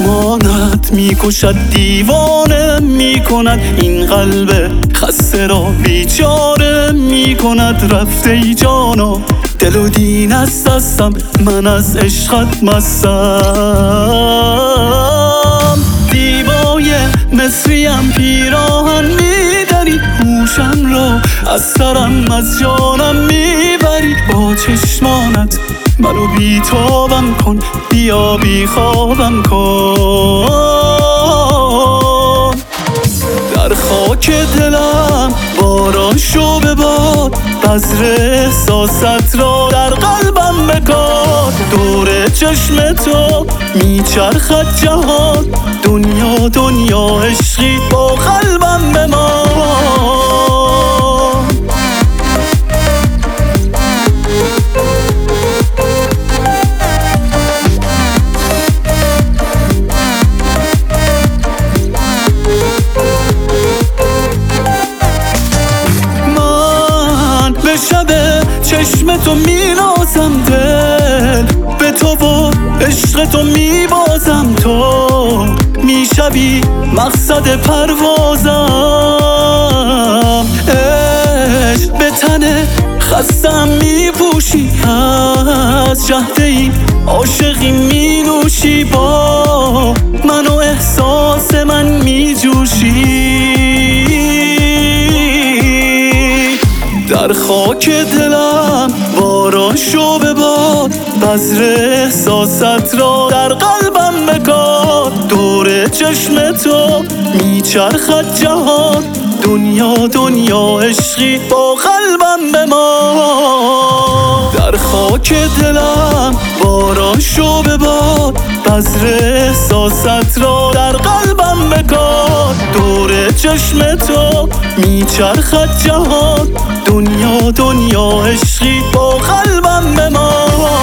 چشمانت میکشد، دیوانه میکند، این قلب خسته را بیچاره میکند. رفته ای جانا دل و دین است دستم، من از عشقت مستم. دیبای مصریم پیراهن میدری، هوشم را از سرم از جانم میبری. با چشمانت منو بیتابم کن، بیا بیخوابم کن. در خاک دلم باران شو به باد، بذر احساست را در قلبم بکار. دور چشم تو میچرخد جهان، دنیا دنیا عشقی با قلبم بمان. به شب چشم تو مینازم دل، به تو و عشق تو میبازم. تو میشوی مقصد پروازم، عشق به تن خستم میپوشی، از جهده ای عاشقی مینوشی. با من و احساس من میجوشی. در خاک دلم باران شو به باد، بذر احساست را در قلبم بکار. دور چشم تو میچرخد جهان، دنیا دنیا عشقی با قلبم بمان. در خاک دلم باران شو به باد، بذر احساست را در قلبم بکار. دور چشم تو میچرخد جهان، دنیا دنیا عشقی با قلبم بمان.